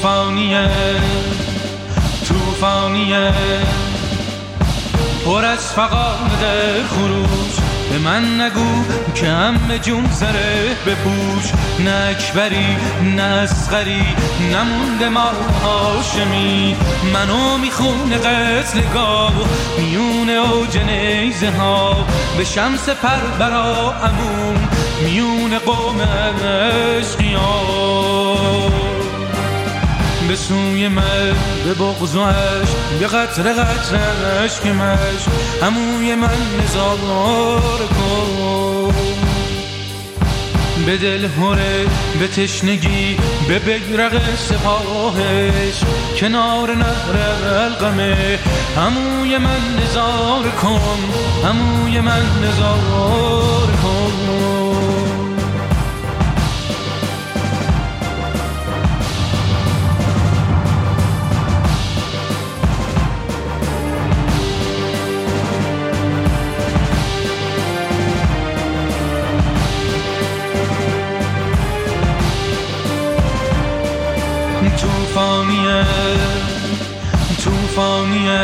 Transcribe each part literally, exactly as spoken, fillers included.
توفانیه توفانیه پر از فقاد خروش، به من نگو که هم جون سره بپوش. نه اکبری نه اصغری نمونده ما هاشمی، منو میخونه قتلگاه میون اوج نیزه ها. به شمس پر برا امون میون قوم عشقیان، به سوی من به بغض و عشق به قطر قطر عشقمش عموی من نزار کن. به دل هره به تشنگی به بیرق سپاهش کنار نهر القمه عموی من نزار کن عموی من نزار کن. توفانیه توفانیه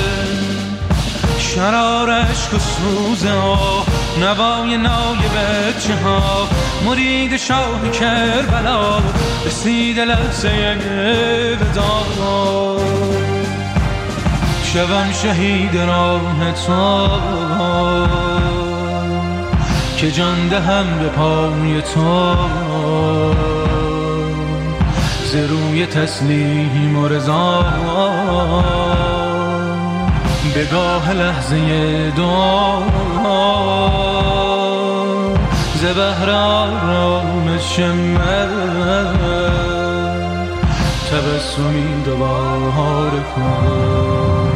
شرار عشق و سوزه ها، نوای نای بچه ها. مرید شاه کربلا رسید لحظه وداع، شوم شهید راه تو که جان دهم به پای تو. ز روی تسلیم و رضا به گاه لحظه دعا، ز بحر آرامش من تبسمی دوباره کن.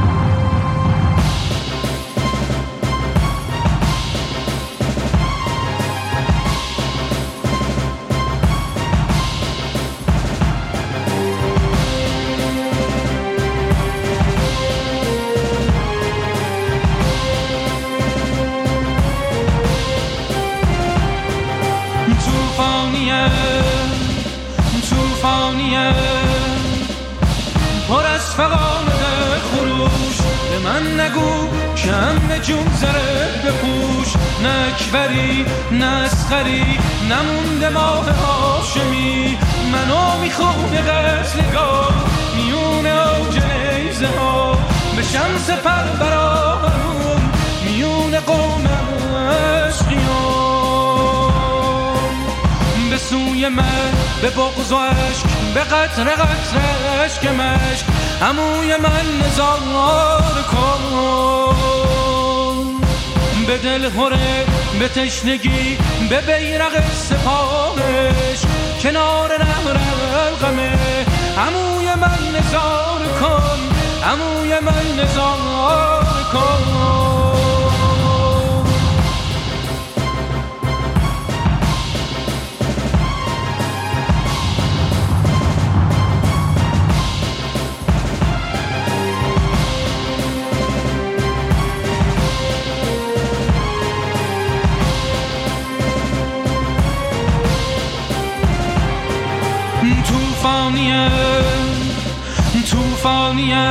توفانیه توفانیه پر از فقاد خروش، به من نگو که هم جون زره بپوش. نه اکبری نه اصغری نمونده ماه هاشمی، منو میخونه قتلگاه میون اوج نیزه ها. به شمس پر برامون میون قوم عشقیان، به سوی من به بغض و عشق به قطر قطر عشق مشق عموی من نزار کن. به دل هره به تشنگی به بیرق سپاهش کنار نهر القمه عموی من نزار کن عموی من نزار کن. توفانیه توفانیه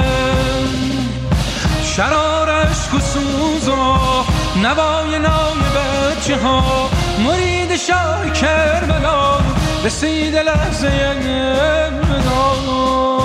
شرار عشق و سوز و نوای نای بچه ها. مرید شاه کربلا رسید لحظه وداع،